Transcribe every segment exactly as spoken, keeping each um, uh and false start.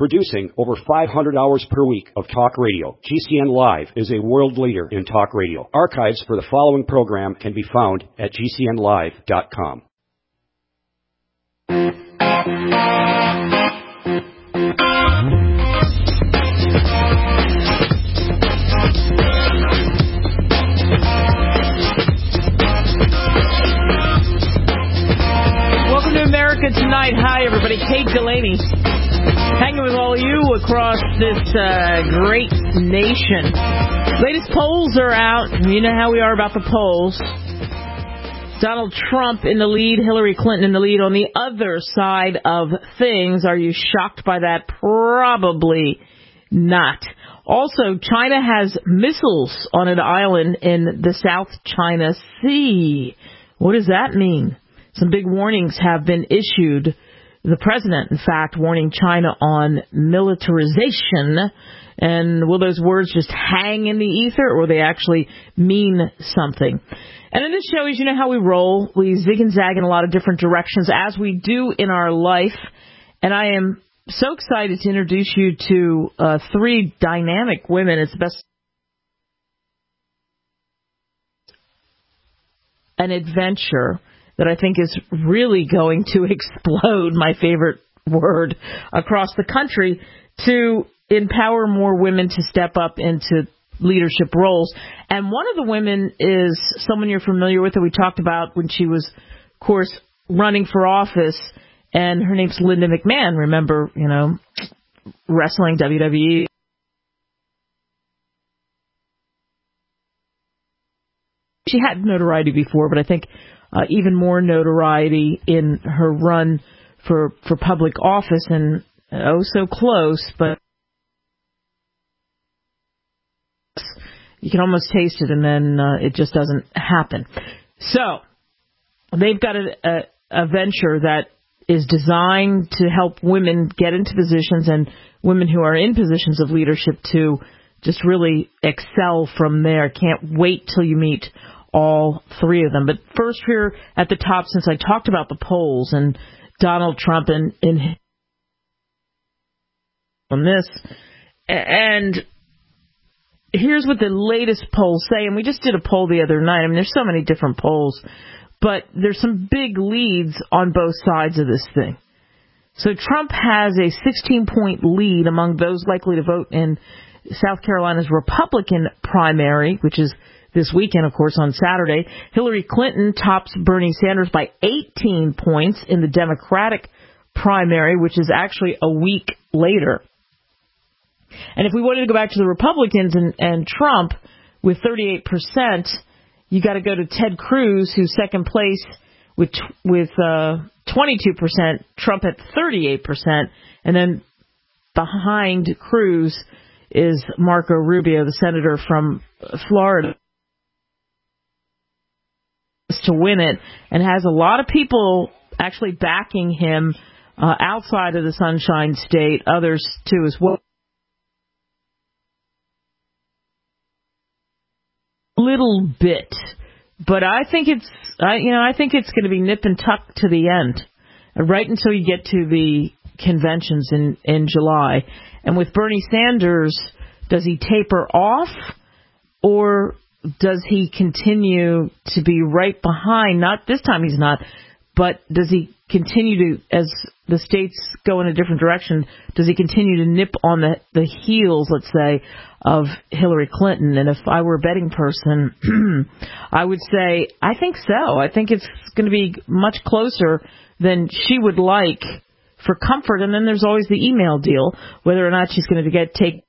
Producing over five hundred hours per week of talk radio, G C N Live is a world leader in talk radio. Archives for the following program can be found at G C N live dot com. Welcome to America Tonight. Hi, everybody. Kate Delaney. Hanging with all you across this uh, great nation. Latest polls are out. You know how we are about the polls. Donald Trump in the lead, Hillary Clinton in the lead. On the other side of things, are you shocked by that? Probably not. Also, China has missiles on an island in the South China Sea. What does that mean? Some big warnings have been issued. The president, in fact, warning China on militarization. And will those words just hang in the ether, or will they actually mean something? And in this show, as you know how we roll, we zig and zag in a lot of different directions, as we do in our life. And I am so excited to introduce you to uh, three dynamic women. It's the best. An adventure that I think is really going to explode, my favorite word, across the country to empower more women to step up into leadership roles. And one of the women is someone you're familiar with that we talked about when she was, of course, running for office, and her name's Linda McMahon. Remember, you know, wrestling, W W E. She had notoriety before, but I think Uh, even more notoriety in her run for for public office, and oh so close, but you can almost taste it, and then uh, it just doesn't happen. So they've got a, a, a venture that is designed to help women get into positions, and women who are in positions of leadership to just really excel from there. Can't wait till you meet all three of them. But first, here at the top, since I talked about the polls and Donald Trump and, and on this, and here's what the latest polls say. And we just did a poll the other night. I mean, there's so many different polls, but there's some big leads on both sides of this thing. So Trump has a sixteen-point lead among those likely to vote in South Carolina's Republican primary, which is this weekend, of course, on Saturday. Hillary Clinton tops Bernie Sanders by eighteen points in the Democratic primary, which is actually a week later. And if we wanted to go back to the Republicans and, and Trump with thirty-eight percent, you got to go to Ted Cruz, who's second place with with uh, twenty-two percent, Trump at thirty-eight percent, and then behind Cruz is Marco Rubio, the senator from Florida, to win it, and has a lot of people actually backing him uh, outside of the Sunshine State, others too as well. Little bit, but I think it's I, you know I think it's going to be nip and tuck to the end, right until you get to the conventions in in July. And with Bernie Sanders, does he taper off, or does he continue to be right behind? Not this time he's not, but does he continue to, as the states go in a different direction, does he continue to nip on the, the heels, let's say, of Hillary Clinton? And if I were a betting person, I would say, I think so. I think it's going to be much closer than she would like for comfort. And then there's always the email deal, whether or not she's going to get take.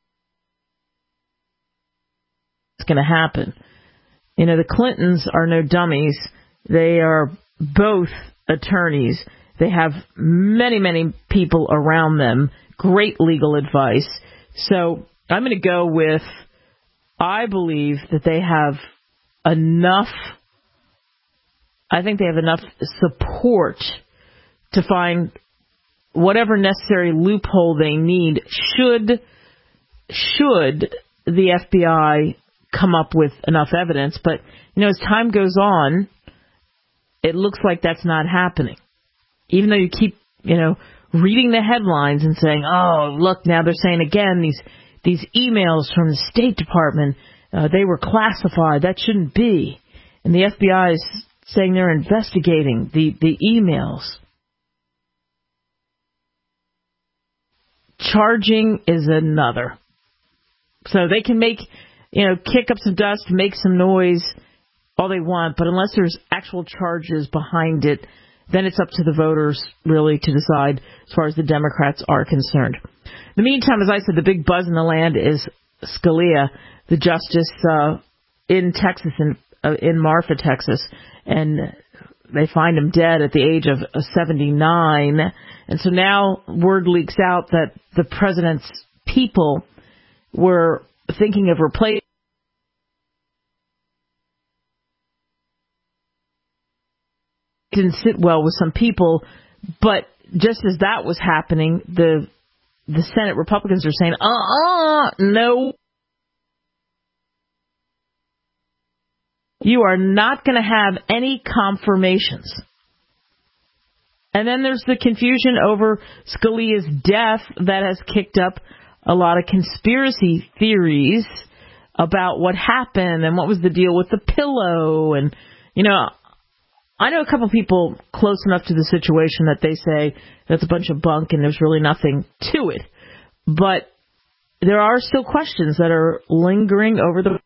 It's going to happen. You know, the Clintons are no dummies. They are both attorneys. They have many, many people around them, great legal advice. So I'm going to go with, I believe that they have enough, I think they have enough support to find whatever necessary loophole they need should, should the F B I come up with enough evidence. But, you know, as time goes on, it looks like that's not happening. Even though you keep, you know, reading the headlines and saying, oh, look, now they're saying again, these these emails from the State Department, uh, they were classified. That shouldn't be. And the F B I is saying they're investigating the, the emails. Charging is another. So they can make, you know, kick up some dust, make some noise, all they want, but unless there's actual charges behind it, then it's up to the voters, really, to decide as far as the Democrats are concerned. In the meantime, as I said, the big buzz in the land is Scalia, the justice uh, in Texas, in, uh, in Marfa, Texas, and they find him dead at the age of seventy-nine. And so now word leaks out that the president's people were thinking of replacing. Didn't sit well with some people, but just as that was happening, the the Senate Republicans are saying, uh-uh, no. You are not going to have any confirmations. And then there's the confusion over Scalia's death that has kicked up a lot of conspiracy theories about what happened and what was the deal with the pillow. And, you know, I know a couple people close enough to the situation that they say that's a bunch of bunk and there's really nothing to it. But there are still questions that are lingering over the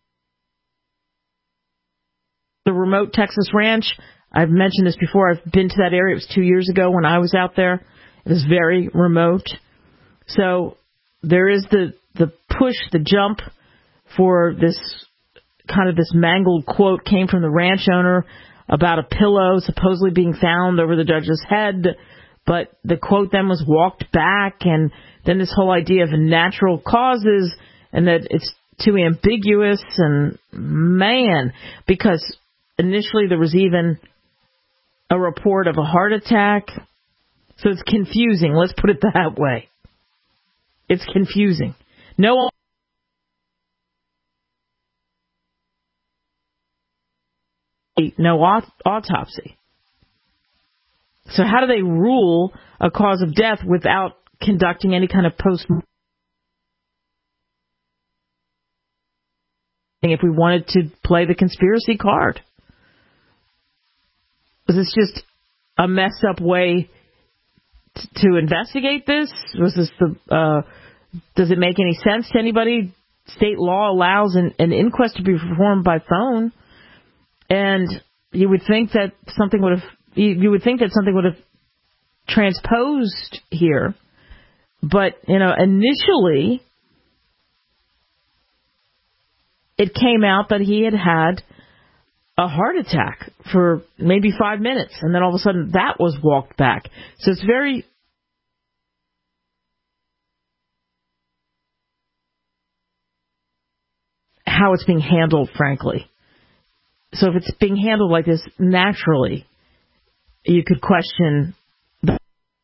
the remote Texas ranch. I've mentioned this before. I've been to that area. It was two years ago when I was out there. It was very remote. So there is the, the push, the jump for this kind of this mangled quote came from the ranch owner about a pillow supposedly being found over the judge's head. But the quote then was walked back. And then this whole idea of natural causes and that it's too ambiguous. And man, because initially there was even a report of a heart attack. So it's confusing. Let's put it that way. It's confusing. No no aut- autopsy. So how do they rule a cause of death without conducting any kind of post-mortem? If we wanted to play the conspiracy card. Was this just a messed up way t- to investigate this? Was this the? Uh, does it make any sense to anybody? State law allows an, an inquest to be performed by phone, and you would think that something would have. You, you would think that something would have transposed here, but you know, initially it came out that he had had a heart attack for maybe five minutes, and then all of a sudden that was walked back. So it's very how it's being handled, frankly. So if it's being handled like this naturally, you could question. The,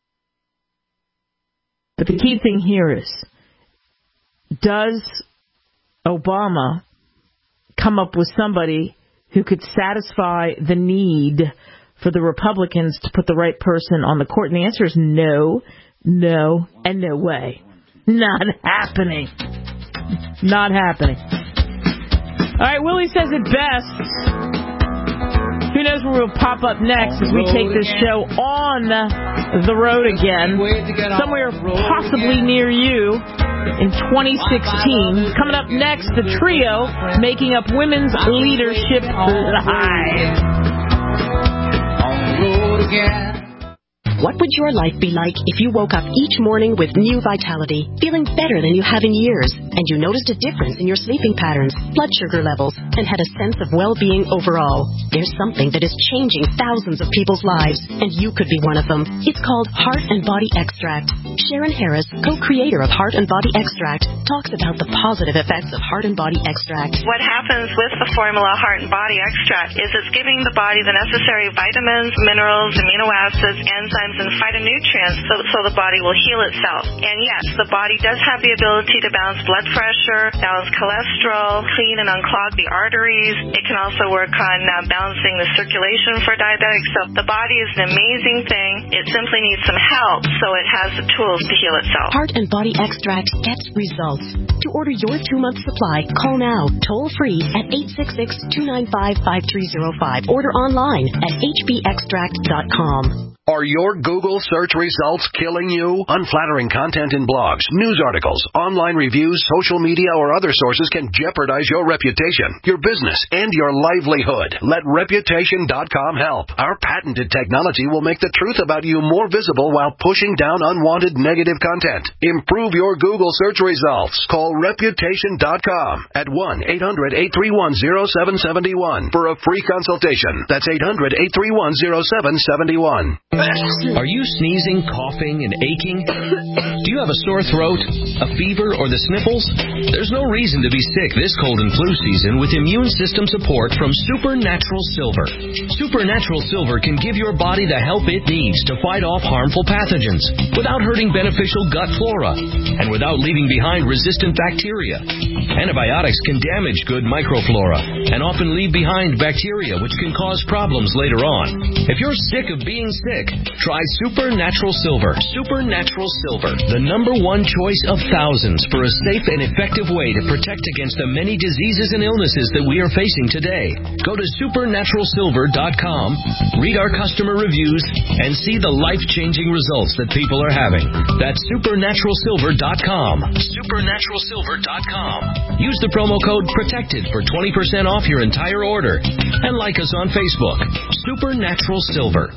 but the key thing here is, does Obama come up with somebody who could satisfy the need for the Republicans to put the right person on the court? And the answer is no, no, and no way. Not happening. Not happening. All right, Willie says it best. Who knows where we'll pop up next as we take this show on the road again, somewhere possibly near you in twenty sixteen. Coming up next, the trio making up Women's Leadership Live. On the road again. What would your life be like if you woke up each morning with new vitality, feeling better than you have in years, and you noticed a difference in your sleeping patterns, blood sugar levels, and had a sense of well-being overall? There's something that is changing thousands of people's lives, and you could be one of them. It's called Heart and Body Extract. Sharon Harris, co-creator of Heart and Body Extract, talks about the positive effects of Heart and Body Extract. What happens with the formula Heart and Body Extract is it's giving the body the necessary vitamins, minerals, amino acids, enzymes, enzymes and phytonutrients so, so the body will heal itself. And yes, the body does have the ability to balance blood pressure, balance cholesterol, clean and unclog the arteries. It can also work on uh, balancing the circulation for diabetics. So the body is an amazing thing. It simply needs some help so it has the tools to heal itself. Heart and Body Extract gets results. To order your two-month supply, call now, toll-free at eight six six, two nine five, five three zero five. Order online at h b extract dot com. Are your Google search results killing you? Unflattering content in blogs, news articles, online reviews, social media, or other sources can jeopardize your reputation, your business, and your livelihood. Let Reputation dot com help. Our patented technology will make the truth about you more visible while pushing down unwanted negative content. Improve your Google search results. Call Reputation dot com at one eight hundred, eight three one, zero seven seven one for a free consultation. That's eight hundred, eight three one, zero seven seven one. Are you sneezing, coughing, and aching? Do you have a sore throat, a fever, or the sniffles? There's no reason to be sick this cold and flu season with immune system support from Supernatural Silver. Supernatural Silver can give your body the help it needs to fight off harmful pathogens without hurting beneficial gut flora and without leaving behind resistant bacteria. Antibiotics can damage good microflora and often leave behind bacteria which can cause problems later on. If you're sick of being sick, try Supernatural Silver. Supernatural Silver, the number one choice of thousands for a safe and effective way to protect against the many diseases and illnesses that we are facing today. Go to supernatural silver dot com, read our customer reviews, and see the life-changing results that people are having. That's supernatural silver dot com. supernatural silver dot com. Use the promo code PROTECTED for twenty percent off your entire order. And like us on Facebook. Supernatural Silver.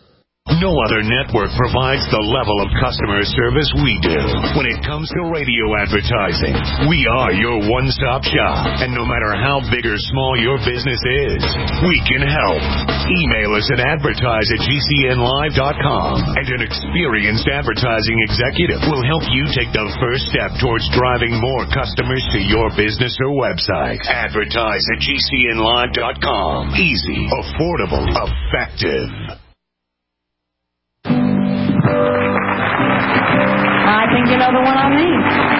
No other network provides the level of customer service we do. When it comes to radio advertising, we are your one-stop shop. And no matter how big or small your business is, we can help. Email us at advertise at g c n live dot com, and an experienced advertising executive will help you take the first step towards driving more customers to your business or website. Advertise at g c n live dot com. Easy, affordable, effective. I think you know the one I mean.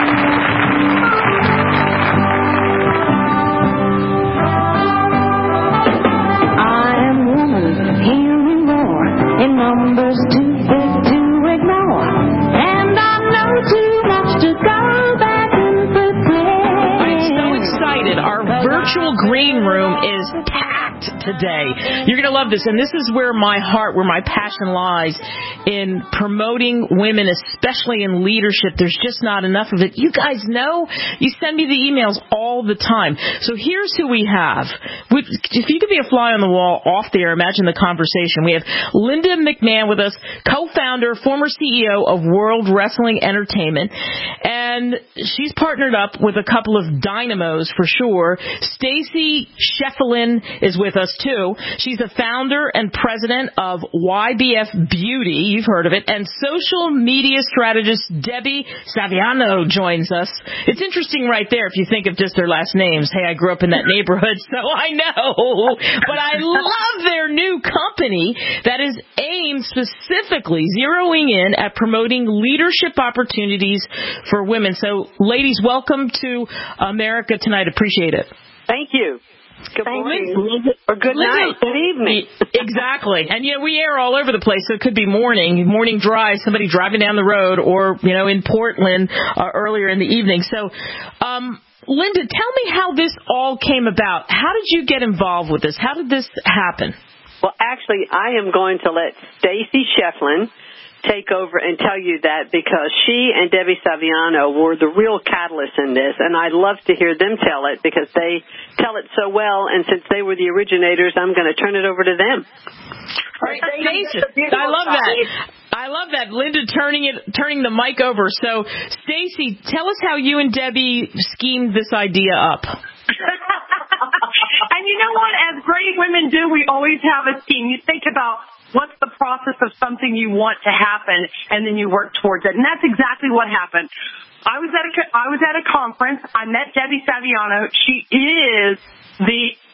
I am woman, hearing more in numbers too big to ignore, and I know too much to go back and prepare. I'm so excited. Our virtual green room is packed today. You're going to love this, and this is where my heart, where my passion lies, in promoting women, especially in leadership. There's just not enough of it. You guys know. You send me the emails all the time. So here's who we have. If you could be a fly on the wall off the air, imagine the conversation. We have Linda McMahon with us, co-founder, former C E O of World Wrestling Entertainment, and she's partnered up with a couple of dynamos for sure. Stacy Sheffelin is with us too. She's the founder and president of Y B F Beauty. You've heard of it. And social media strategist Debbie Saviano joins us. It's interesting right there if you think of just their last names. Hey, I grew up in that neighborhood, so I know. But I love their new company that is aimed specifically, zeroing in at promoting leadership opportunities for women. So, ladies, welcome to America Tonight. Appreciate it. Thank you. Good morning, or good night, good evening. Exactly. And, you know, we air all over the place, so it could be morning, morning drive, somebody driving down the road, or, you know, in Portland uh, earlier in the evening. So, um, Linda, tell me how this all came about. How did you get involved with this? How did this happen? Well, actually, I am going to let Stacy Sheffelin take over and tell you that, because she and Debbie Saviano were the real catalyst in this, and I'd love to hear them tell it because they tell it so well, and since they were the originators, I'm going to turn it over to them. All right, Stacey, I love that. I love that, Linda turning it, turning the mic over. So, Stacy, tell us how you and Debbie schemed this idea up. And you know what? As great women do, we always have a scheme. You think about what's the process of something you want to happen, and then you work towards it. And that's exactly what happened. I was at a, I was at a conference. I met Debbie Saviano. She is the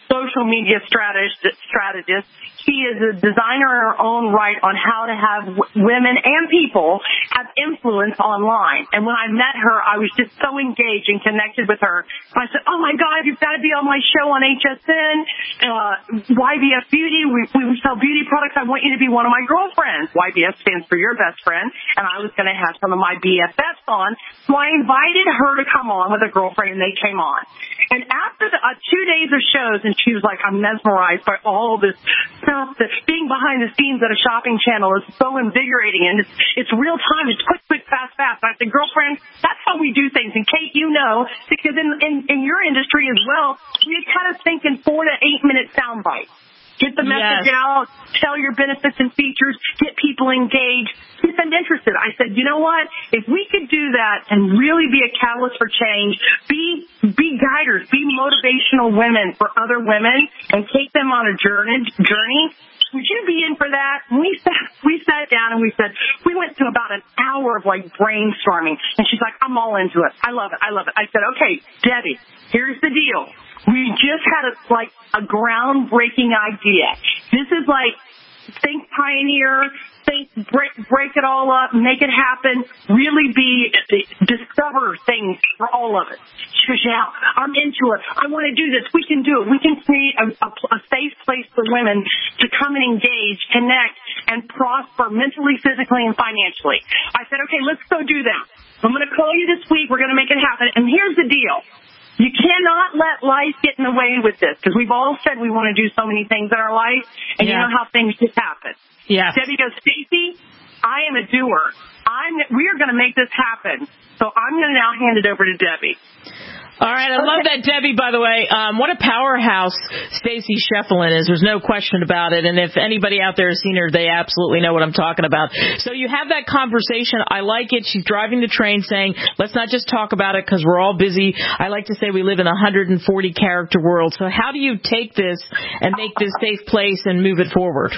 social media strategist. strategist. She is a designer in her own right on how to have w- women and people have influence online. And when I met her, I was just so engaged and connected with her. And I said, oh, my God, you've got to be on my show on H S N, uh, Y B S Beauty. We, we sell beauty products. I want you to be one of my girlfriends. Y B S stands for your best friend. And I was going to have some of my B F Fs on. So I invited her to come on with a girlfriend, and they came on. And after the, uh, two days of shows, and she was like, I'm mesmerized by all this stuff, that being behind the scenes at a shopping channel is so invigorating, and it's, it's real time. It's quick, quick, fast, fast. And I said, girlfriend, that's how we do things. And Kate, you know, because in, in, in your industry as well, we kind of think in four to eight minute sound bites. Get the message yes. out, tell your benefits and features, get people engaged, get them interested. I said, you know what? If we could do that and really be a catalyst for change, be be guiders, be motivational women for other women, and take them on a journey, journey, would you be in for that? And we sat, we sat down and we said, we went through about an hour of like brainstorming. And she's like, I'm all into it. I love it. I love it. I said, okay, Debbie, here's the deal. We just had a, like a groundbreaking idea. This is like think pioneer, think break, break it all up, make it happen, really be discover things for all of us. She goes, yeah, I'm into it. I want to do this. We can do it. We can create a, a, a safe place for women to come and engage, connect, and prosper mentally, physically, and financially. I said, okay, let's go do that. I'm going to call you this week. We're going to make it happen. And here's the deal. You cannot let life get in the way with this, because we've all said we want to do so many things in our life, and yeah. you know how things just happen. Yeah. Debbie goes, Stacey, I am a doer. I'm. We are going to make this happen. So I'm going to now hand it over to Debbie. All right, I okay. love that, Debbie, by the way. Um, what a powerhouse Stacey Sheffield is. There's no question about it. And if anybody out there has seen her, they absolutely know what I'm talking about. So you have that conversation. I like it. She's driving the train saying, let's not just talk about it because we're all busy. I like to say we live in a one hundred forty character world. So how do you take this and make this safe place and move it forward?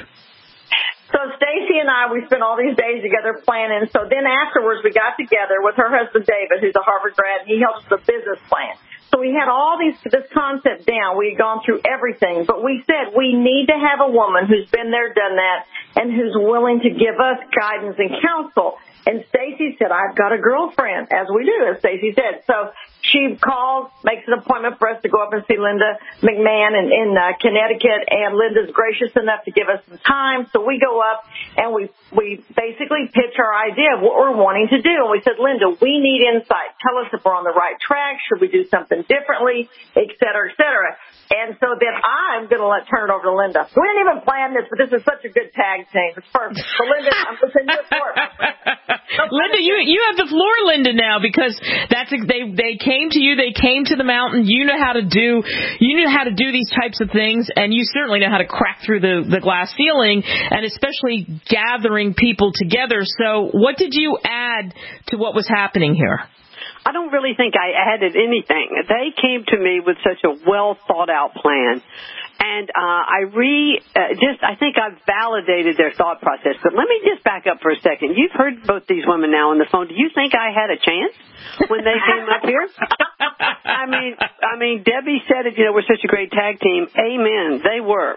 So Stacey and I, we spent all these days together planning. So then afterwards, we got together with her husband, David, who's a Harvard grad, and he helps with the business plan. So we had all these this concept down. We had gone through everything. But we said we need to have a woman who's been there, done that, and who's willing to give us guidance and counsel. And Stacey said, I've got a girlfriend, as we do, as Stacey said. So she calls, makes an appointment for us to go up and see Linda McMahon in, in uh, Connecticut, and Linda's gracious enough to give us some time. So we go up and we we basically pitch our idea of what we're wanting to do. And we said, Linda, we need insight. Tell us if we're on the right track. Should we do something differently, et cetera, et cetera. And so then I'm going to let turn it over to Linda. We didn't even plan this, but this is such a good tag team. It's perfect. So Linda, I'm going to send you a floor. Linda, you you have the floor, Linda, now, because that's they they came to you, they came to the mountain. You know how to do you know how to do these types of things, and you certainly know how to crack through the the glass ceiling, and especially gathering people together. So, what did you add to what was happening here? I don't really think I added anything. They came to me with such a well thought out plan. And uh, I re uh, just I think I've validated their thought process. But let me just back up for a second. You've heard both these women now on the phone. Do you think I had a chance when they came up here? I mean, I mean, Debbie said it. You know, we're such a great tag team. Amen. They were.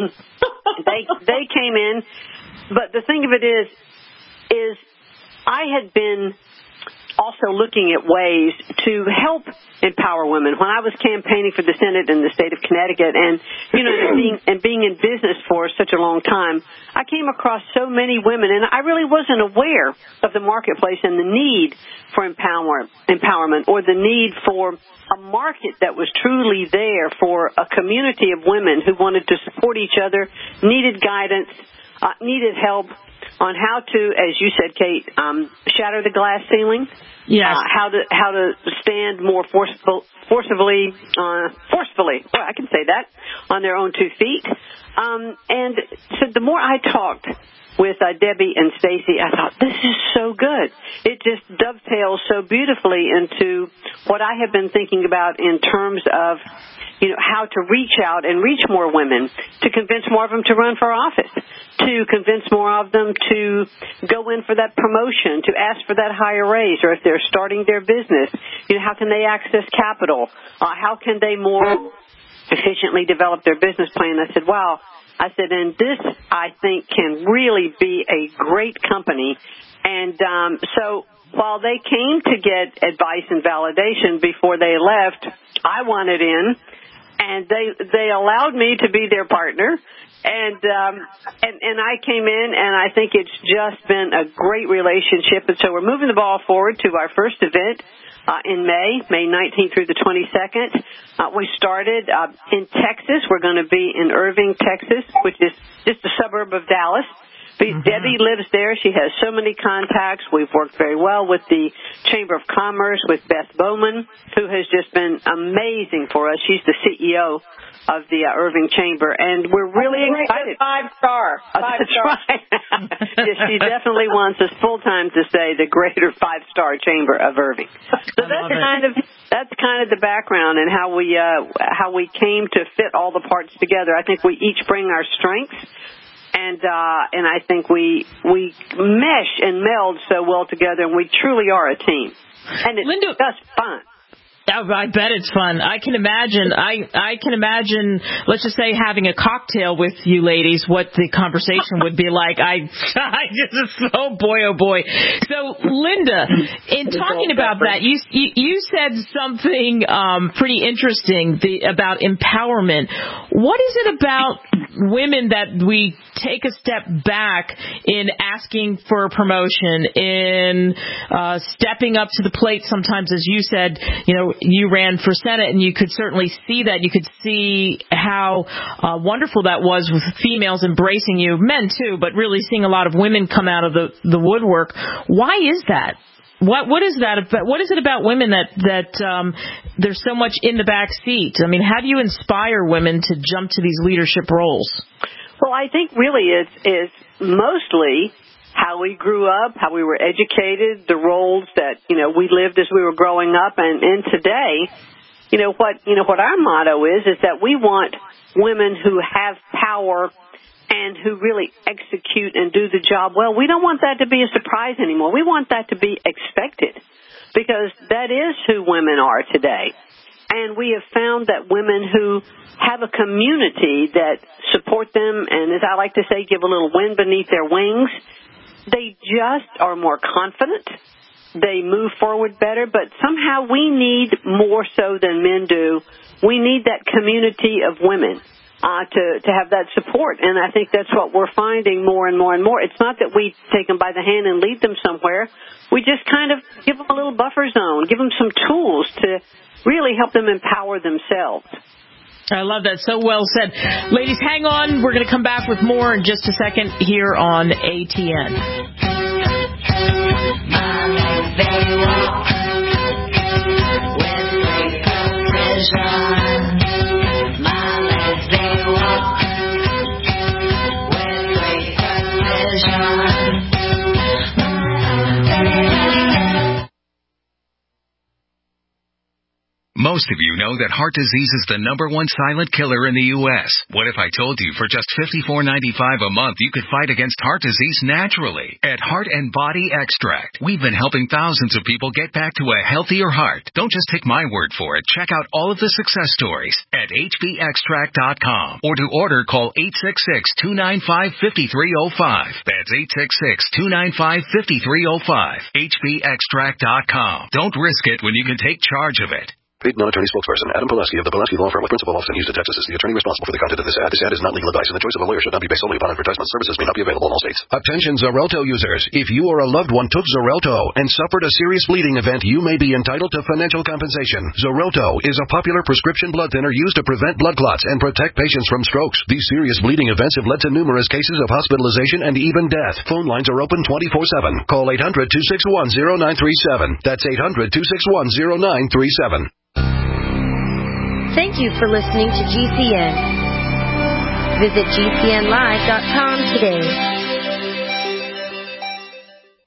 they they came in. But the thing of it is, is I had been also looking at ways to help empower women. When I was campaigning for the Senate in the state of Connecticut, and you know, and being, and being in business for such a long time, I came across so many women, and I really wasn't aware of the marketplace and the need for empower, empowerment, or the need for a market that was truly there for a community of women who wanted to support each other, needed guidance, uh, needed help on how to, as you said, Kate, um, shatter the glass ceiling. Yes. Uh, how to how to stand more forceful, forcibly, uh, forcefully. Well, I can say that on their own two feet. Um, and so the more I talked with uh, Debbie and Stacey, I thought, this is so good. It just dovetails so beautifully into what I have been thinking about in terms of, you know, how to reach out and reach more women, to convince more of them to run for office, to convince more of them to go in for that promotion, to ask for that higher raise, or if they're starting their business, you know, how can they access capital? Uh, how can they more efficiently develop their business plan. I said, wow. I said, and this, I think, can really be a great company. And um, so while they came to get advice and validation before they left, I wanted in, and they they allowed me to be their partner. And um, and and I came in, and I think it's just been a great relationship. And so we're moving the ball forward to our first event Uh, in May, May nineteenth through the twenty-second. Uh, we started uh, in Texas. We're going to be in Irving, Texas, which is just a suburb of Dallas. Mm-hmm. Debbie lives there. She has so many contacts. We've worked very well with the Chamber of Commerce, with Beth Bowman, who has just been amazing for us. She's the C E O of the uh, Irving Chamber, and we're really excited. Five star. Five oh, that's star. right. Yes, she definitely wants us full time to say the Greater Five Star Chamber of Irving. So that's kind of that's kind of the background and how we uh, how we came to fit all the parts together. I think we each bring our strengths, and uh, and I think we we mesh and meld so well together, and we truly are a team. And it's Linda, just fun. Oh, I bet it's fun. I can imagine. I I can imagine. Let's just say having a cocktail with you ladies. What the conversation would be like. I I just oh boy oh boy. So Linda, in talking about that, you you, you said something um, pretty interesting the, about empowerment. What is it about women that we take a step back in asking for a promotion, in uh, stepping up to the plate? Sometimes, as you said, you know. You ran for Senate, and you could certainly see that. You could see how uh, wonderful that was with females embracing you, men too, but really seeing a lot of women come out of the, the woodwork. Why is that? What what is that about? What is it about women that that um, there's so much in the back seat? I mean, how do you inspire women to jump to these leadership roles? Well, I think really it's it's mostly how we grew up, how we were educated, the roles that, you know, we lived as we were growing up. And, and today, you know, what, you know, what our motto is, is that we want women who have power and who really execute and do the job well. We don't want that to be a surprise anymore. We want that to be expected, because that is who women are today. And we have found that women who have a community that support them and, as I like to say, give a little wind beneath their wings, they just are more confident. They move forward better, but somehow we need more so than men do. We need that community of women uh, to, to have that support, and I think that's what we're finding more and more and more. It's not that we take them by the hand and lead them somewhere. We just kind of give them a little buffer zone, give them some tools to really help them empower themselves. I love that. So well said. Ladies, hang on. We're going to come back with more in just a second here on A T N. My legs, they walk when they position. My legs, they walk when they position. Most of you know that heart disease is the number one silent killer in the U S What if I told you for just fifty-four ninety-five a month you could fight against heart disease naturally? At Heart and Body Extract, we've been helping thousands of people get back to a healthier heart. Don't just take my word for it. Check out all of the success stories at H B extract dot com, or to order, call eight six six, two nine five, five three zero five. That's eight six six, two nine five, five three zero five. H B extract dot com. Don't risk it when you can take charge of it. Paid non-attorney spokesperson Adam Pulaski of the Pulaski Law Firm with principal office in Houston, Texas is the attorney responsible for the content of this ad. This ad is not legal advice, and the choice of a lawyer should not be based solely upon advertisement. Services may not be available in all states. Attention Xarelto users. If you or a loved one took Xarelto and suffered a serious bleeding event, you may be entitled to financial compensation. Xarelto is a popular prescription blood thinner used to prevent blood clots and protect patients from strokes. These serious bleeding events have led to numerous cases of hospitalization and even death. Phone lines are open twenty-four seven. Call eight hundred, two six one, zero nine three seven. That's eight hundred, two six one, zero nine three seven. Thank you for listening to G C N. Visit G C N live dot com today.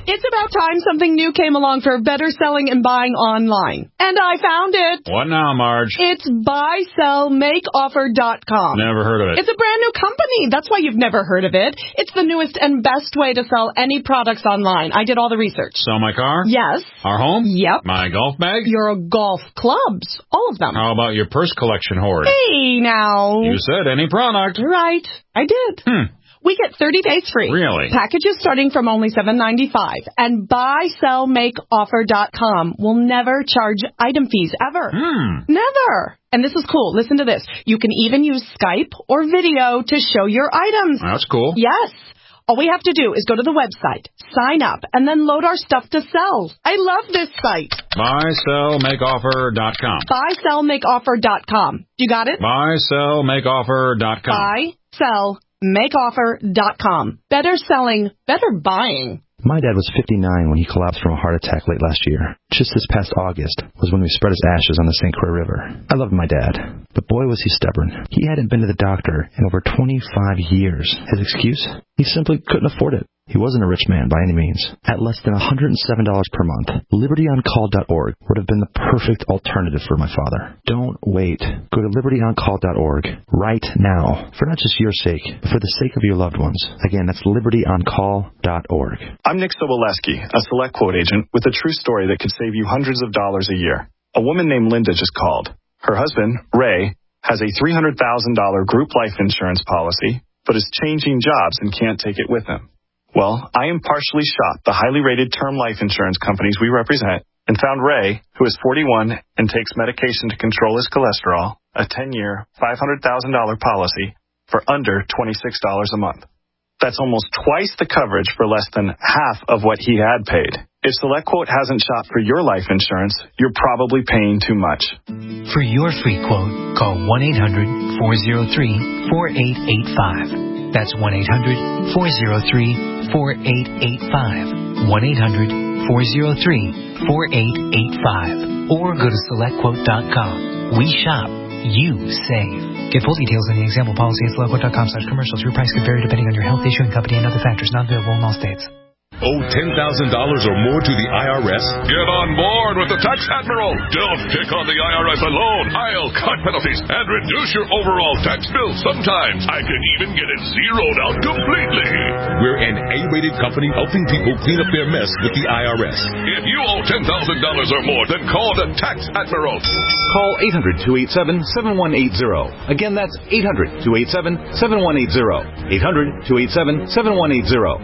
It's about time something new came along for better selling and buying online. And I found it. What now, Marge? It's buy sell make offer dot com. Never heard of it. It's a brand new company. That's why you've never heard of it. It's the newest and best way to sell any products online. I did all the research. Sell my car? Yes. Our home? Yep. My golf bag? Your golf clubs. All of them. How about your purse collection hoard? Hey, now. You said any product. Right. I did. Hmm. We get thirty days free. Really? Packages starting from only seven ninety-five. And buy sell make offer dot com will never charge item fees ever. Hmm. Never. And this is cool. Listen to this. You can even use Skype or video to show your items. That's cool. Yes. All we have to do is go to the website, sign up, and then load our stuff to sell. I love this site. buy sell make offer dot com. buy sell make offer dot com. You got it? buy sell make offer dot com. buy sell make offer dot com. Better selling, better buying. My dad was fifty-nine when he collapsed from a heart attack late last year. Just this past August was when we spread his ashes on the Saint Croix River. I loved my dad, but boy was he stubborn. He hadn't been to the doctor in over twenty-five years. His excuse? He simply couldn't afford it. He wasn't a rich man by any means. At less than one hundred seven dollars per month, liberty on call dot org would have been the perfect alternative for my father. Don't wait. Go to liberty on call dot org right now, for not just your sake, but for the sake of your loved ones. Again, that's liberty on call dot org. I'm Nick Soboleski, a Select Quote agent with a true story that could save you hundreds of dollars a year. A woman named Linda just called. Her husband, Ray, has a three hundred thousand dollars group life insurance policy, but is changing jobs and can't take it with him. Well, I impartially shopped the highly rated term life insurance companies we represent and found Ray, who is forty-one and takes medication to control his cholesterol, a ten-year, five hundred thousand dollars policy for under twenty-six dollars a month. That's almost twice the coverage for less than half of what he had paid. If SelectQuote hasn't shopped for your life insurance, you're probably paying too much. For your free quote, call one eight hundred four oh three four eight eight five. That's one eight hundred four oh three four eight eight five. one eight hundred four oh three four eight eight five. Or go to select quote dot com. We shop. You save. Get full details on the example policy at select quote dot com slash commercials. Your price could vary depending on your health, issuing company, and other factors not available in all states. Owe ten thousand dollars or more to the I R S? Get on board with the Tax Admiral. Don't pick on the I R S alone. I'll cut penalties and reduce your overall tax bill. Sometimes I can even get it zeroed out completely. We're an A-rated company helping people clean up their mess with the I R S. If you owe ten thousand dollars or more, then call the Tax Admiral. Call eight hundred two eight seven seven one eight zero. Again, that's eight hundred two eight seven seven one eight zero. eight hundred two eight seven seven one eight zero.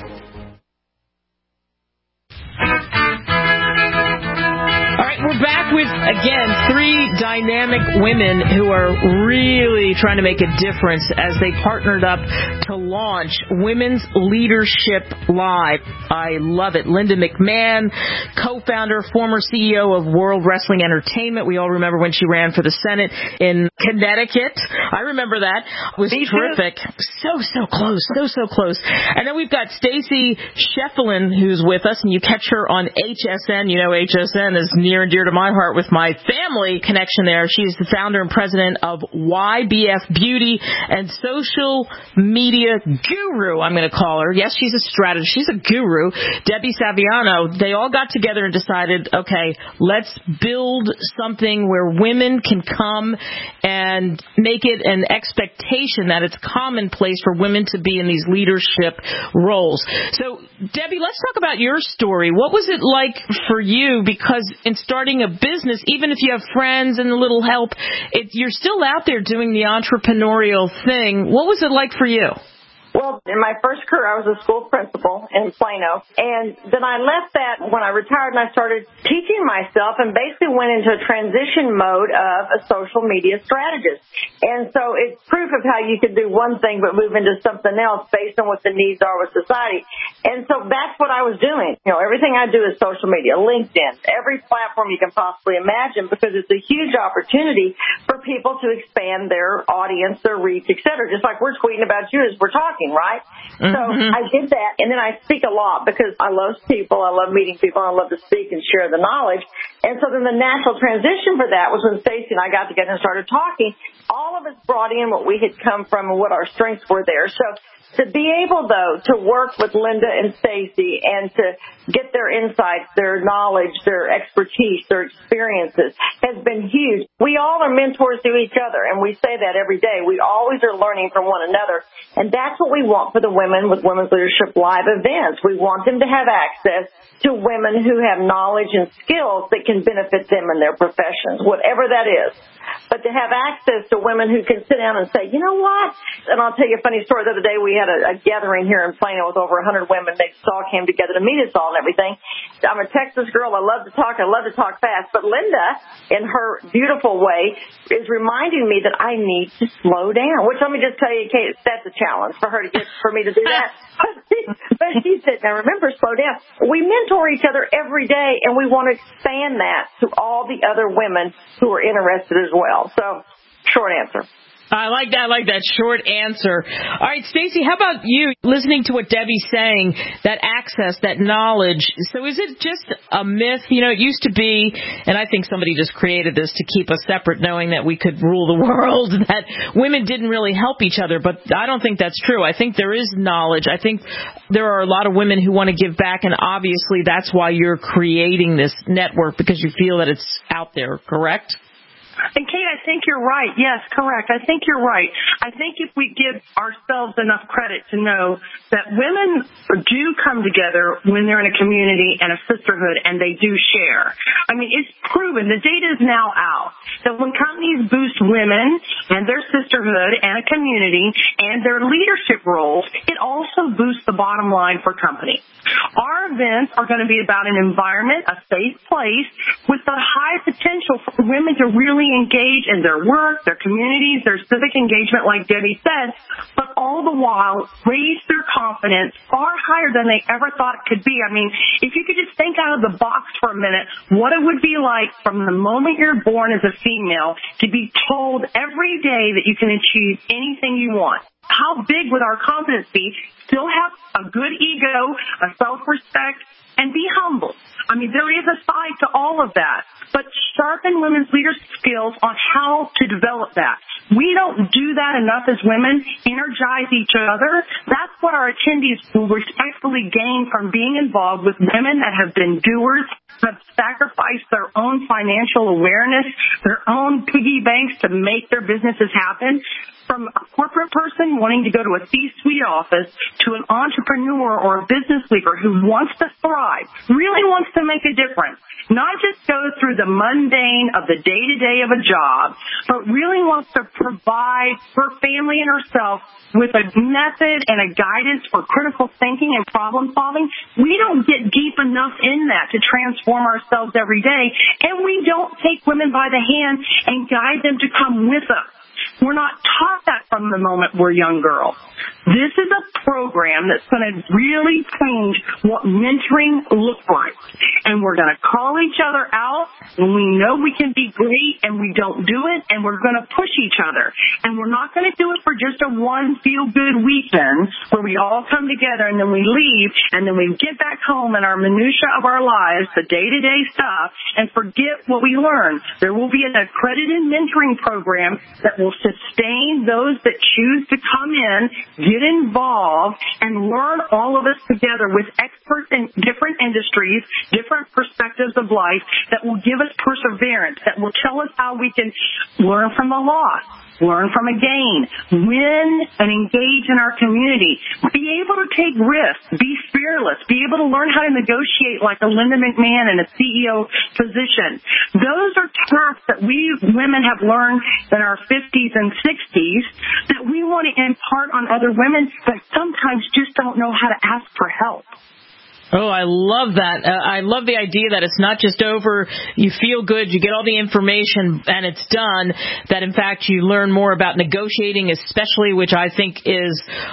We're back with, again, three dynamic women who are really trying to make a difference as they partnered up to launch Women's Leadership Live. I love it. Linda McMahon, co-founder, former C E O of World Wrestling Entertainment. We all remember when she ran for the Senate in Connecticut. I remember that. It was terrific. So, so close. So, so close. And then we've got Stacy Sheflin, who's with us, and you catch her on H S N. You know H S N is near and dear to my heart with my family connection there. She's the founder and president of Y B F Beauty and social media guru, I'm going to call her. Yes, she's a strategist. She's a guru. Debbie Saviano, they all got together and decided, okay, let's build something where women can come and make it an expectation that it's commonplace for women to be in these leadership roles. So, Debbie, let's talk about your story. What was it like for you? Because in starting a business, even if you have friends and a little help, it, you're still out there doing the entrepreneurial thing. What was it like for you? Well, in my first career, I was a school principal in Plano, and then I left that when I retired, and I started teaching myself and basically went into a transition mode of a social media strategist. And so it's proof of how you can do one thing but move into something else based on what the needs are with society. And so that's what I was doing. You know, everything I do is social media, LinkedIn, every platform you can possibly imagine, because it's a huge opportunity for people to expand their audience, their reach, et cetera, just like we're tweeting about you as we're talking. Right? Mm-hmm. So I did that, and then I speak a lot because I love people, I love meeting people, and I love to speak and share the knowledge. And so then the natural transition for that was when Stacey and I got together and started talking. All of us brought in what we had come from and what our strengths were there. So To be able, though, to work with Linda and Stacy and to get their insights, their knowledge, their expertise, their experiences has been huge. We all are mentors to each other, and we say that every day. We always are learning from one another, and that's what we want for the women with Women's Leadership Live events. We want them to have access to women who have knowledge and skills that can benefit them in their professions, whatever that is. But to have access to women who can sit down and say, you know what? And I'll tell you a funny story. The other day we had a, a gathering here in Plano with over one hundred women. They all came together to meet us all and everything. I'm a Texas girl. I love to talk. I love to talk fast. But Linda, in her beautiful way, is reminding me that I need to slow down, which let me just tell you, Kate, that's a challenge for her to get, for me to do that. But she said, now remember, slow down. We mentor each other every day, and we want to expand that to all the other women who are interested as well. So, short answer. I like that. I like that short answer. All right, Stacy, how about you listening to what Debbie's saying, that access, that knowledge? So is it just a myth? You know, it used to be, and I think somebody just created this to keep us separate, knowing that we could rule the world, that women didn't really help each other. But I don't think that's true. I think there is knowledge. I think there are a lot of women who want to give back, and obviously that's why you're creating this network, because you feel that it's out there, correct? And Kate, I think you're right. Yes, correct. I think you're right. I think if we give ourselves enough credit to know that women do come together when they're in a community and a sisterhood, and they do share. I mean, it's proven. The data is now out that when companies boost women and their sisterhood and a community and their leadership roles, it also boosts the bottom line for companies. Our events are going to be about an environment, a safe place with the high potential for women to really engage in their work, their communities, their civic engagement, like Debbie said, but all the while raise their confidence far higher than they ever thought it could be. I mean, if you could just think out of the box for a minute, what it would be like from the moment you're born as a female to be told every day that you can achieve anything you want. How big would our confidence be? Still have a good ego, a self-respect, and be humble. I mean, there is a side to all of that, but sharpen women's leadership skills on how to develop that. We don't do that enough as women, energize each other. That's what our attendees will respectfully gain from being involved with women that have been doers, have sacrificed their own financial awareness, their own piggy banks to make their businesses happen. From a corporate person wanting to go to a C-suite office to an entrepreneur or a business leader who wants to thrive, really wants to make a difference, not just go through the mundane of the day-to-day of a job, but really wants to provide her family and herself with a method and a guidance for critical thinking and problem solving. We don't get deep enough in that to transform ourselves every day, and we don't take women by the hand and guide them to come with us. We're not taught that from the moment we're young girls. This is a program that's going to really change what mentoring looks like. And we're going to call each other out when we know we can be great and we don't do it, and we're going to push each other. And we're not going to do it for just a one feel-good weekend where we all come together and then we leave and then we get back home in our minutia of our lives, the day-to-day stuff, and forget what we learned. There will be an accredited mentoring program that will sustain those that choose to come in, get involved, and learn all of us together with experts in different industries, different perspectives of life that will give us perseverance, that will tell us how we can learn from the loss, learn from a gain, win and engage in our community, be able to take risks, be fearless, be able to learn how to negotiate like a Linda McMahon in a C E O position. Those are tasks that we women have learned in our fifties and sixties that we want to impart on other women that sometimes just don't know how to ask for help. Oh, I love that. Uh, I love the idea that it's not just over, you feel good, you get all the information, and it's done, that in fact you learn more about negotiating especially, which I think is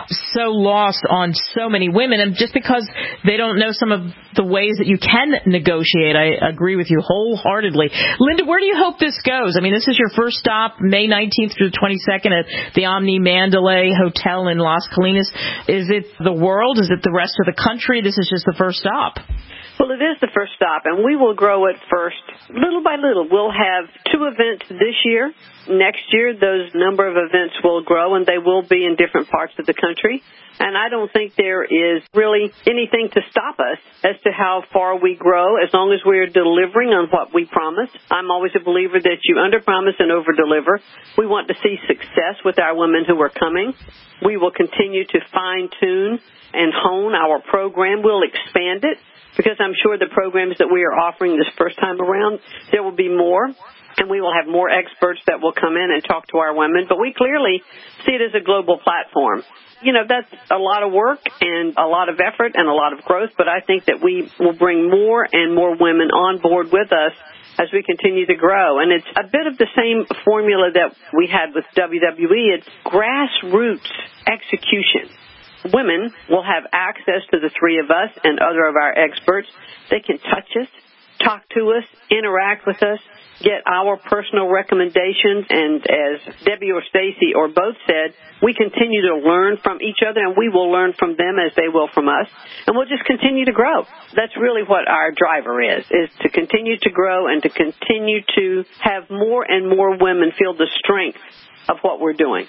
so lost on so many women, and just because they don't know some of the ways that you can negotiate. I agree with you wholeheartedly. Linda, where do you hope this goes? I mean, this is your first stop, May nineteenth through the twenty-second at the Omni Mandalay Hotel in Las Colinas. Is it the world? Is it the rest of the country? This is just the first stop. Well, it is the first stop, and we will grow it first, little by little. We'll have two events this year. Next year, those number of events will grow, and they will be in different parts of the country. And I don't think there is really anything to stop us as to how far we grow, as long as we're delivering on what we promise. I'm always a believer that you under-promise and over-deliver. We want to see success with our women who are coming. We will continue to fine-tune and hone our program. We'll expand it, because I'm sure the programs that we are offering this first time around, there will be more, and we will have more experts that will come in and talk to our women. But we clearly see it as a global platform. You know, that's a lot of work and a lot of effort and a lot of growth, but I think that we will bring more and more women on board with us as we continue to grow. And it's a bit of the same formula that we had with W W E. It's grassroots execution. Women will have access to the three of us and other of our experts. They can touch us, talk to us, interact with us, get our personal recommendations, and as Debbie or Stacy or both said, we continue to learn from each other, and we will learn from them as they will from us, and we'll just continue to grow. That's really what our driver is, is to continue to grow and to continue to have more and more women feel the strength of what we're doing.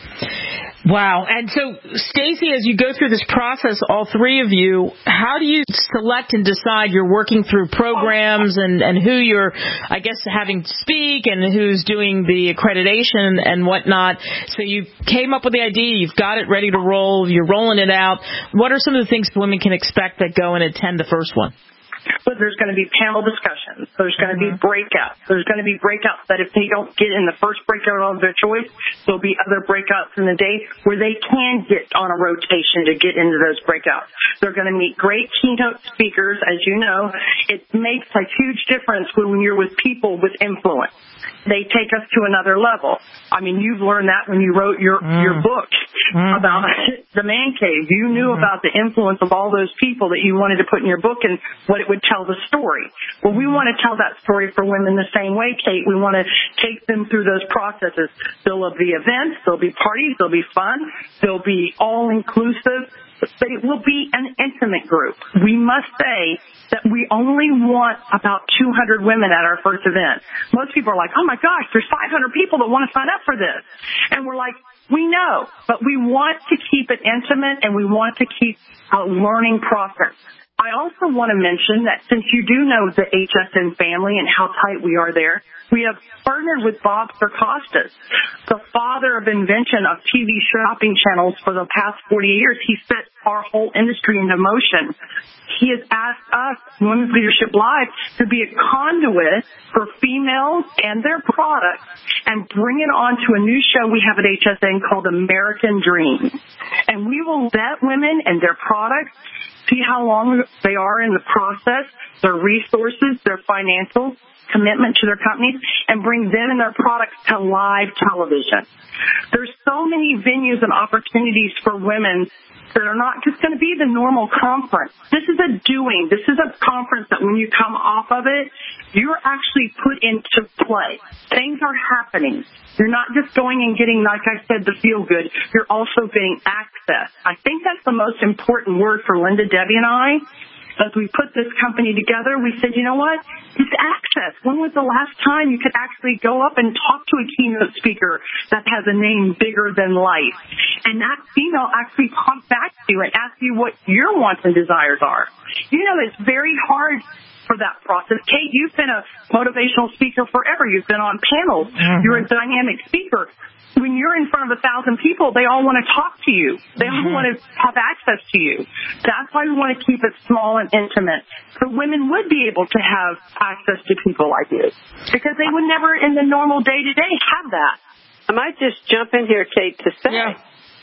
Wow. And so, Stacy, as you go through this process, all three of you, how do you select and decide you're working through programs and, and who you're, I guess, having speak and who's doing the accreditation and whatnot? So you came up with the idea, you've got it ready to roll, you're rolling it out. What are some of the things women can expect that go and attend the first one? But there's going to be panel discussions. There's going to be breakouts. There's going to be breakouts that if they don't get in the first breakout of their choice, there'll be other breakouts in the day where they can get on a rotation to get into those breakouts. They're going to meet great keynote speakers. As you know, it makes a huge difference when you're with people with influence. They take us to another level. I mean, you've learned that when you wrote your, mm. your book mm. about the man cave. You knew mm. about the influence of all those people that you wanted to put in your book and what it would tell the story. Well, we want to tell that story for women the same way, Kate. We want to take them through those processes. There'll be events, there'll be parties, there'll be fun, there'll be all-inclusive, but it will be an intimate group. We must say that we only want about two hundred women at our first event. Most people are like, oh my gosh, there's five hundred people that want to sign up for this. And we're like, we know, but we want to keep it intimate and we want to keep a learning process. I also want to mention that since you do know the H S N family and how tight we are there, we have partnered with Bob Sarkostas, the father of invention of T V shopping channels for the past forty years. He set our whole industry into motion. He has asked us, Women's Leadership Live, to be a conduit for females and their products and bring it on to a new show we have at H S N called American Dream. And we will vet women and their products, see how long they are in the process, their resources, their financial commitment to their companies, and bring them and their products to live television. There's so many venues and opportunities for women that are not just going to be the normal conference. This is a doing. This is a conference that when you come off of it, you're actually put into play. Things are happening. You're not just going and getting, like I said, the feel good. You're also getting access. I think that's the most important word for Linda, Debbie, and I. As we put this company together, we said, you know what? It's access. When was the last time you could actually go up and talk to a keynote speaker that has a name bigger than life? And that female actually comes back to you and asks you what your wants and desires are. You know, it's very hard for that process. Kate, you've been a motivational speaker forever. You've been on panels. Mm-hmm. You're a dynamic speaker. When you're in front of a thousand people, they all want to talk to you. They all mm-hmm. want to have access to you. That's why we want to keep it small and intimate. So women would be able to have access to people like you because they would never in the normal day-to-day have that. I might just jump in here, Kate, to say yeah.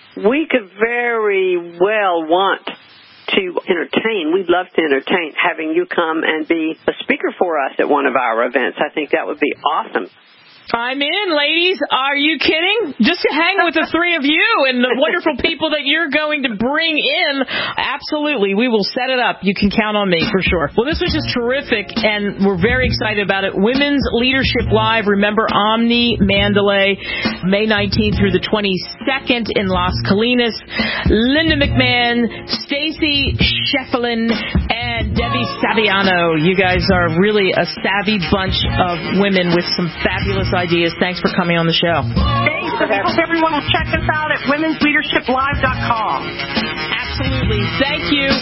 we could very well want to entertain. We'd love to entertain having you come and be a speaker for us at one of our events. I think that would be awesome. I'm in, ladies. Are you kidding? Just to hang with the three of you and the wonderful people that you're going to bring in. Absolutely. We will set it up. You can count on me for sure. Well, this was just terrific, and we're very excited about it. Women's Leadership Live. Remember, Omni Mandalay, May nineteenth through the twenty-second in Las Colinas. Linda McMahon, Stacy Sheflin, and and Debbie Saviano. You guys are really a savvy bunch of women with some fabulous ideas. Thanks for coming on the show. Thanks. I hope everyone will check us out at women's leadership live dot com. Absolutely. Thank you.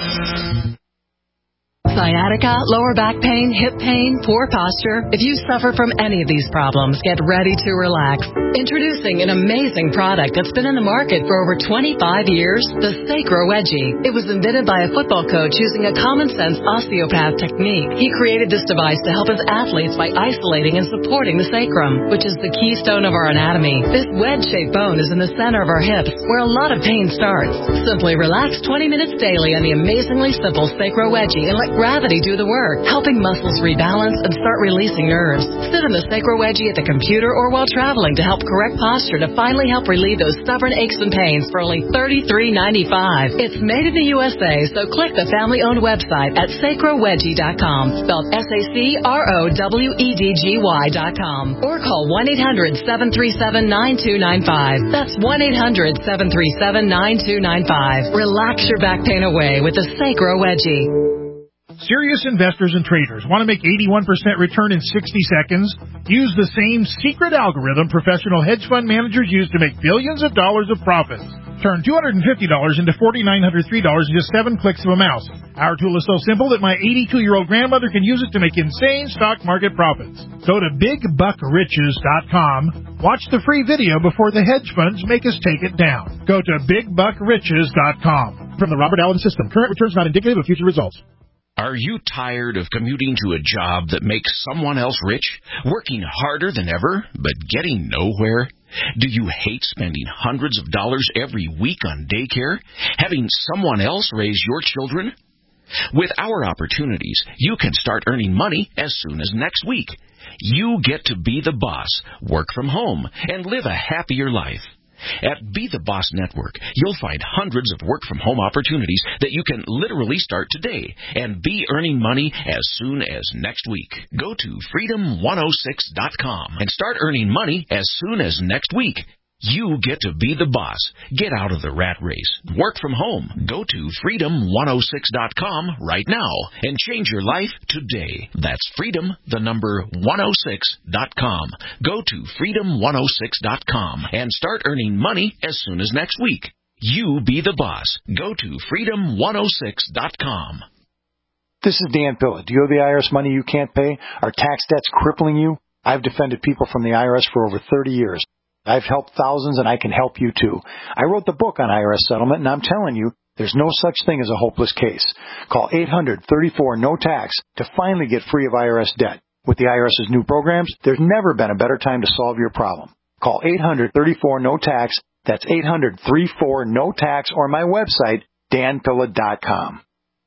Sciatica, lower back pain, hip pain, poor posture. If you suffer from any of these problems, get ready to relax. Introducing an amazing product that's been in the market for over twenty-five years, the Sacro Wedgie. It was invented by a football coach using a common-sense osteopath technique. He created this device to help his athletes by isolating and supporting the sacrum, which is the keystone of our anatomy. This wedge-shaped bone is in the center of our hips, where a lot of pain starts. Simply relax twenty minutes daily on the amazingly simple Sacro Wedgie and let gravity do the work, helping muscles rebalance and start releasing nerves. Sit in the Sacro Wedgie at the computer or while traveling to help correct posture to finally help relieve those stubborn aches and pains for only thirty-three ninety-five. It's made in the U S A, so click the family-owned website at sacro wedgie dot com, spelled S A C R O W E D G Y dot com, or call one eight hundred seven three seven nine two nine five. That's one eight hundred seven three seven nine two nine five. Relax your back pain away with the Sacro Wedgie. Serious investors and traders want to make eighty-one percent return in sixty seconds? Use the same secret algorithm professional hedge fund managers use to make billions of dollars of profits. Turn two hundred fifty dollars into four thousand nine hundred three dollars in just seven clicks of a mouse. Our tool is so simple that my eighty-two-year-old grandmother can use it to make insane stock market profits. Go to big buck riches dot com. Watch the free video before the hedge funds make us take it down. Go to big buck riches dot com. From the Robert Allen System. Current returns not indicative of future results. Are you tired of commuting to a job that makes someone else rich, working harder than ever, but getting nowhere? Do you hate spending hundreds of dollars every week on daycare, having someone else raise your children? With our opportunities, you can start earning money as soon as next week. You get to be the boss, work from home, and live a happier life. At Be the Boss Network, you'll find hundreds of work-from-home opportunities that you can literally start today and be earning money as soon as next week. Go to freedom one oh six dot com and start earning money as soon as next week. You get to be the boss. Get out of the rat race. Work from home. Go to freedom one oh six dot com right now and change your life today. That's freedom, the number one oh six dot com. Go to freedom one oh six dot com and start earning money as soon as next week. You be the boss. Go to freedom one oh six dot com. This is Dan Pilla. Do you owe the I R S money you can't pay? Are tax debts crippling you? I've defended people from the I R S for over thirty years. I've helped thousands, and I can help you, too. I wrote the book on I R S settlement, and I'm telling you, there's no such thing as a hopeless case. Call eight hundred thirty-four no tax to finally get free of I R S debt. With the I R S's new programs, there's never been a better time to solve your problem. Call eight hundred thirty-four no tax. That's eight hundred thirty-four no tax, or my website, dan pilla dot com.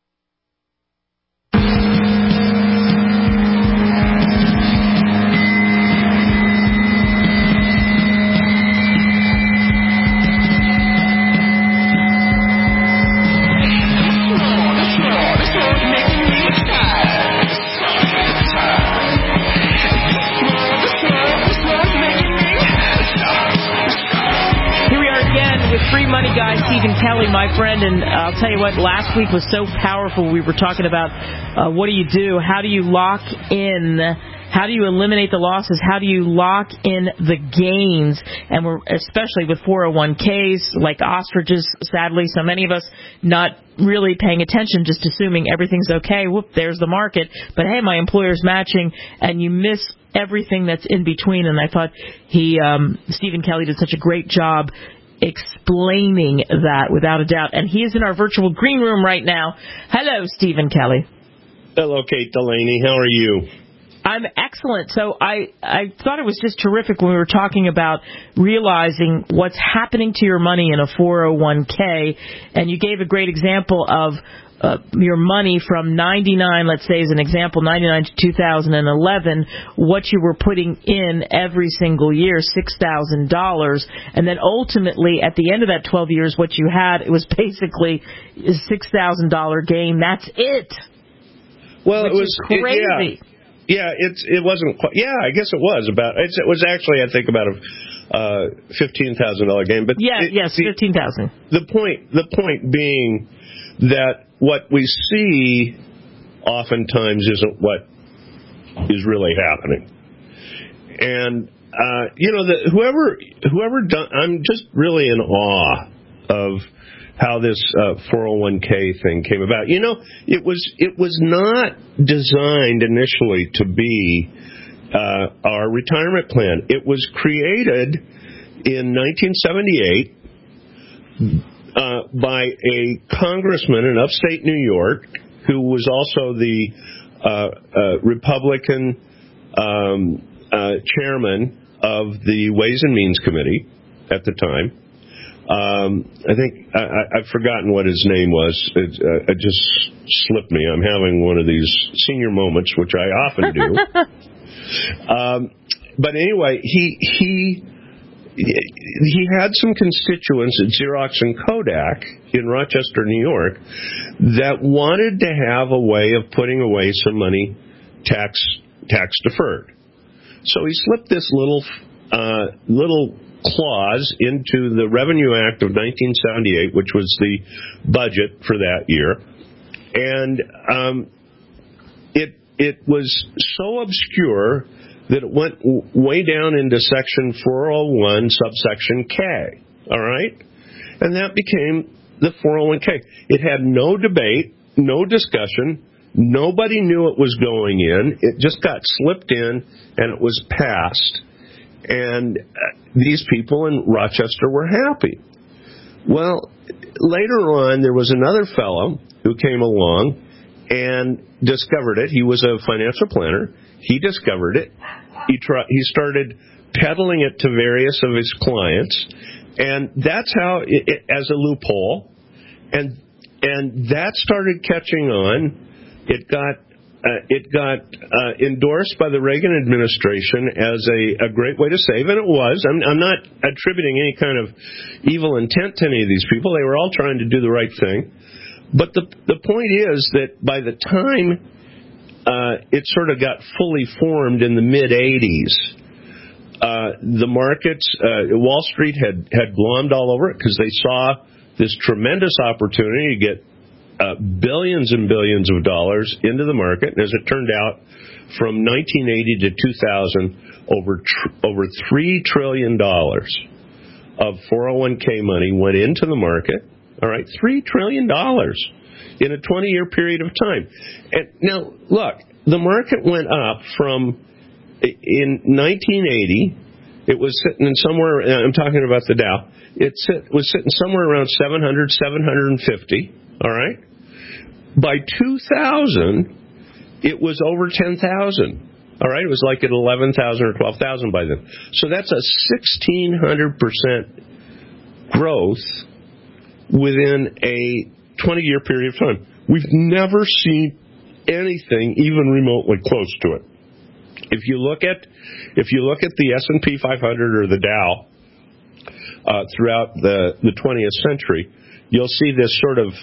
Free money guy Stephen Kelly, my friend, and I'll tell you what, last week was so powerful. We were talking about uh, what do you do? How do you lock in? How do you eliminate the losses? How do you lock in the gains? And we're especially with four oh one k's, like ostriches, sadly, so many of us not really paying attention, just assuming everything's okay. Whoop, there's the market. But hey, my employer's matching, and you miss everything that's in between. And I thought he, um, Stephen Kelly, did such a great job explaining that without a doubt. And he is in our virtual green room right now. Hello, Stephen Kelly. Hello, Kate Delaney. How are you? I'm excellent. So I, I thought it was just terrific when we were talking about realizing what's happening to your money in a four oh one k. And you gave a great example of Uh, your money from ninety-nine, let's say as an example, ninety-nine to two thousand eleven, what you were putting in every single year, six thousand dollars, and then ultimately at the end of that twelve years, what you had, it was basically a six thousand dollars gain. That's it. Well, Which it was is crazy. It, yeah, yeah, it's it wasn't quite. Yeah, I guess it was about. It's, it was actually, I think, about a uh, fifteen thousand dollars gain. But yeah, it, yes, fifteen thousand. The point, the point being that what we see oftentimes isn't what is really happening. And uh, you know, the, whoever whoever done, I'm just really in awe of how this uh, four oh one k thing came about. You know, it was it was not designed initially to be uh, our retirement plan. It was created in nineteen seventy-eight uh, by a congressman in upstate New York who was also the uh, uh, Republican um, uh, chairman of the Ways and Means Committee at the time. Um, I think I, I, I've forgotten what his name was. It, uh, it just slipped me. I'm having one of these senior moments, which I often do. um, but anyway, he he he had some constituents at Xerox and Kodak in Rochester, New York, that wanted to have a way of putting away some money tax tax deferred. So he slipped this little uh, little. clause into the Revenue Act of nineteen seventy-eight, which was the budget for that year, and um, it it was so obscure that it went w- way down into Section four oh one, subsection K. All right, and that became the four oh one k. It had no debate, no discussion. Nobody knew it was going in. It just got slipped in, and it was passed. And these people in Rochester were happy. Well, later on, there was another fellow who came along and discovered it. He was a financial planner. He discovered it. He tried, he started peddling it to various of his clients, and that's how, it, it, as a loophole, and and that started catching on. It got. Uh, it got uh, endorsed by the Reagan administration as a, a great way to save, and it was. I'm, I'm not attributing any kind of evil intent to any of these people. They were all trying to do the right thing. But the the point is that by the time uh, it sort of got fully formed in the mid-eighties, uh, the markets, uh, Wall Street had, had glommed all over it because they saw this tremendous opportunity to get Uh, billions and billions of dollars into the market. And as it turned out, from nineteen eighty to two thousand, over tr- over three trillion dollars of four oh one k money went into the market. All right, three trillion dollars in a twenty-year period of time. And now, look, the market went up from, in nineteen eighty, it was sitting in somewhere, I'm talking about the Dow, it sit, was sitting somewhere around seven hundred, seven fifty, all right? By two thousand, it was over ten thousand. All right, it was like at eleven thousand or twelve thousand by then. So that's a sixteen hundred percent growth within a twenty-year period of time. We've never seen anything even remotely close to it. If you look at if you look at the S and P five hundred or the Dow uh, throughout the, the twentieth century, you'll see this sort of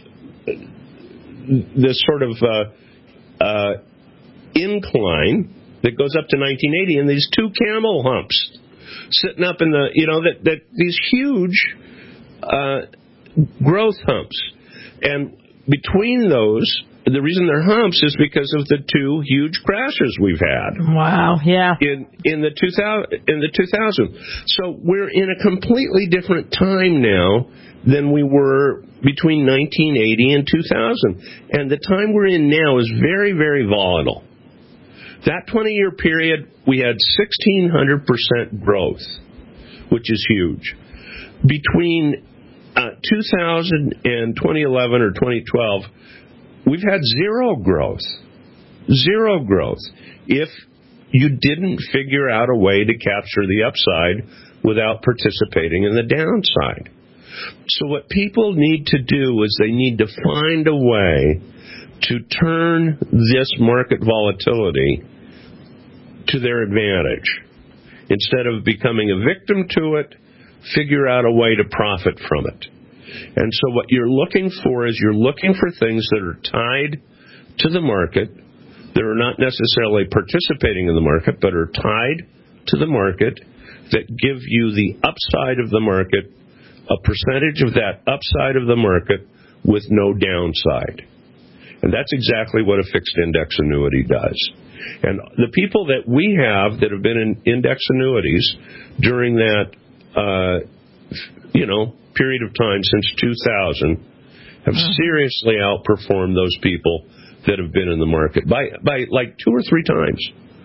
this sort of uh, uh, incline that goes up to nineteen eighty, and these two camel humps sitting up in the, you know, that, that these huge uh, growth humps. And between those, the reason they're humps is because of the two huge crashes we've had. Wow, yeah. In in the two thousand in the two thousand. So we're in a completely different time now than we were between nineteen eighty and two thousand. And the time we're in now is very, very volatile. That twenty-year period, we had sixteen hundred percent growth, which is huge. Between uh, two thousand and twenty eleven or twenty twelve, we've had zero growth. Zero growth. If you didn't figure out a way to capture the upside without participating in the downside. So what people need to do is they need to find a way to turn this market volatility to their advantage. Instead of becoming a victim to it, figure out a way to profit from it. And so what you're looking for is you're looking for things that are tied to the market, that are not necessarily participating in the market, but are tied to the market, that give you the upside of the market, a percentage of that upside of the market with no downside. And that's exactly what a fixed index annuity does. And the people that we have that have been in index annuities during that, uh, you know, period of time since two thousand have seriously outperformed those people that have been in the market by, by like two or three times.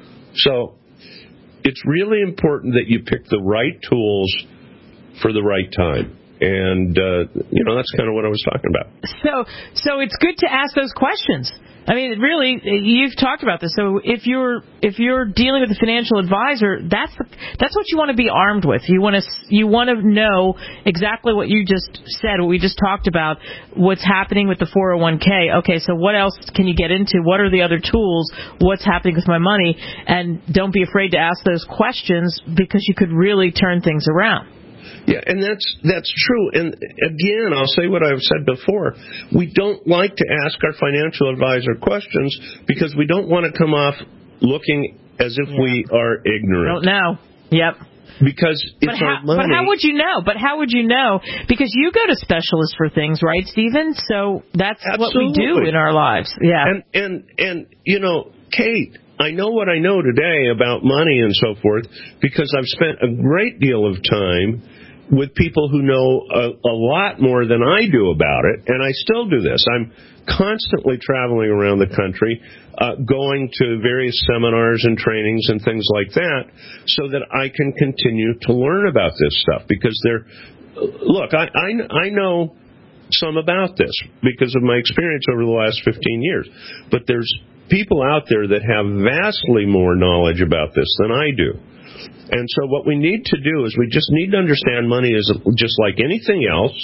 So it's really important that you pick the right tools for the right time. And, uh, you know, that's kind of what I was talking about. So, so it's good to ask those questions. I mean, really, you've talked about this. So if you're if you're dealing with a financial advisor, that's the, that's what you want to be armed with. You want to you want to know exactly what you just said, what we just talked about, what's happening with the four oh one k. Okay, so what else can you get into? What are the other tools? What's happening with my money? And don't be afraid to ask those questions because you could really turn things around. Yeah, and that's that's true. And again, I'll say what I've said before. We don't like to ask our financial advisor questions because we don't want to come off looking as if yeah. we are ignorant. Don't know. Yep. Because it's but how, our money. But how would you know? But how would you know? Because you go to specialists for things, right, Stephen? So that's Absolutely. what we do in our lives. Yeah. And and and you know, Kate, I know what I know today about money and so forth because I've spent a great deal of time with people who know a, a lot more than I do about it, and I still do this. I'm constantly traveling around the country, uh, going to various seminars and trainings and things like that, so that I can continue to learn about this stuff. Because they're, look, I, I, I know some about this because of my experience over the last fifteen years, but there's people out there that have vastly more knowledge about this than I do. And so what we need to do is we just need to understand money is just like anything else,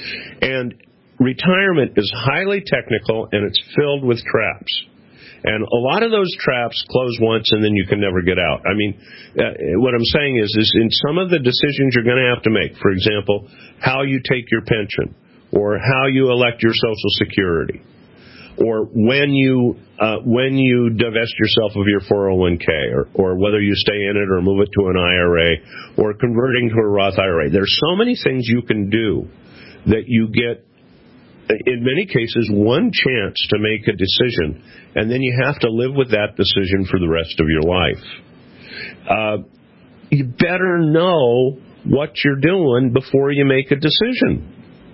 and retirement is highly technical, and it's filled with traps. And a lot of those traps close once, and then you can never get out. I mean, uh, what I'm saying is, is in some of the decisions you're going to have to make, for example, how you take your pension, or how you elect your Social Security, or when you uh, when you divest yourself of your four oh one k, or, or whether you stay in it or move it to an I R A, or converting to a Roth I R A. There's so many things you can do that you get, in many cases, one chance to make a decision, and then you have to live with that decision for the rest of your life. Uh, you better know what you're doing before you make a decision.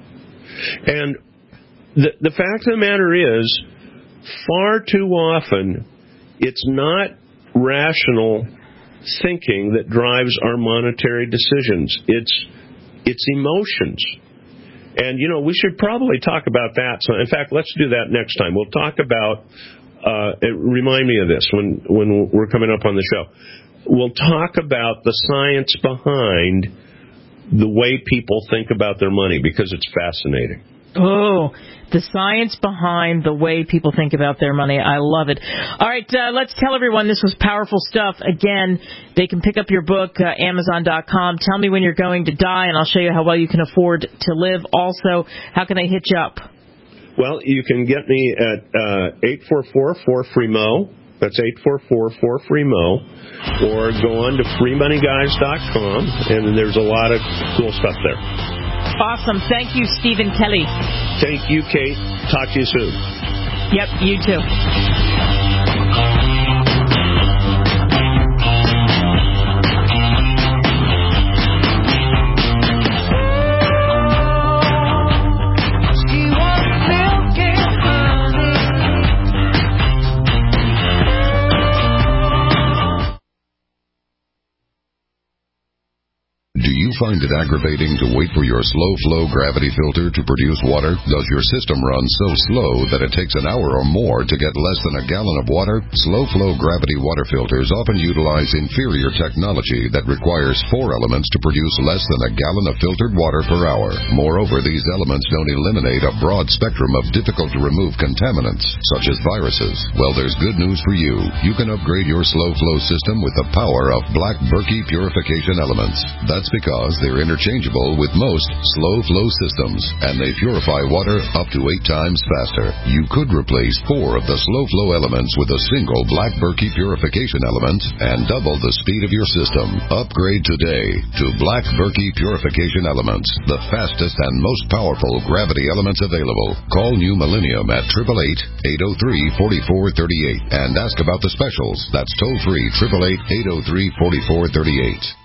And The, the fact of the matter is, far too often, it's not rational thinking that drives our monetary decisions. It's it's emotions. And, you know, we should probably talk about that. So, in fact, let's do that next time. We'll talk about, uh, remind me of this when, when we're coming up on the show. We'll talk about the science behind the way people think about their money, because it's fascinating. Oh, the science behind the way people think about their money. I love it. All right, uh, let's tell everyone this was powerful stuff. Again, they can pick up your book, uh, Amazon dot com. Tell me when you're going to die, and I'll show you how well you can afford to live. Also, how can they hit you up? Well, you can get me at uh, eight four four, four F R E E M O. That's eight four four, four F R E E M O. Or go on to free money guys dot com, and there's a lot of cool stuff there. Awesome. Thank you, Stephen Kelly. Thank you, Kate. Talk to you soon. Yep, you too. Find it aggravating to wait for your slow-flow gravity filter to produce water? Does your system run so slow that it takes an hour or more to get less than a gallon of water? Slow-flow gravity water filters often utilize inferior technology that requires four elements to produce less than a gallon of filtered water per hour. Moreover, these elements don't eliminate a broad spectrum of difficult-to-remove contaminants, such as viruses. Well, there's good news for you. You can upgrade your slow-flow system with the power of Black Berkey purification elements. That's because they're interchangeable with most slow-flow systems, and they purify water up to eight times faster. You could replace four of the slow-flow elements with a single Black Berkey purification element and double the speed of your system. Upgrade today to Black Berkey purification elements, the fastest and most powerful gravity elements available. Call New Millennium at eight eight eight, eight oh three, four four three eight and ask about the specials. That's toll free, eight eight eight, eight oh three, four four three eight.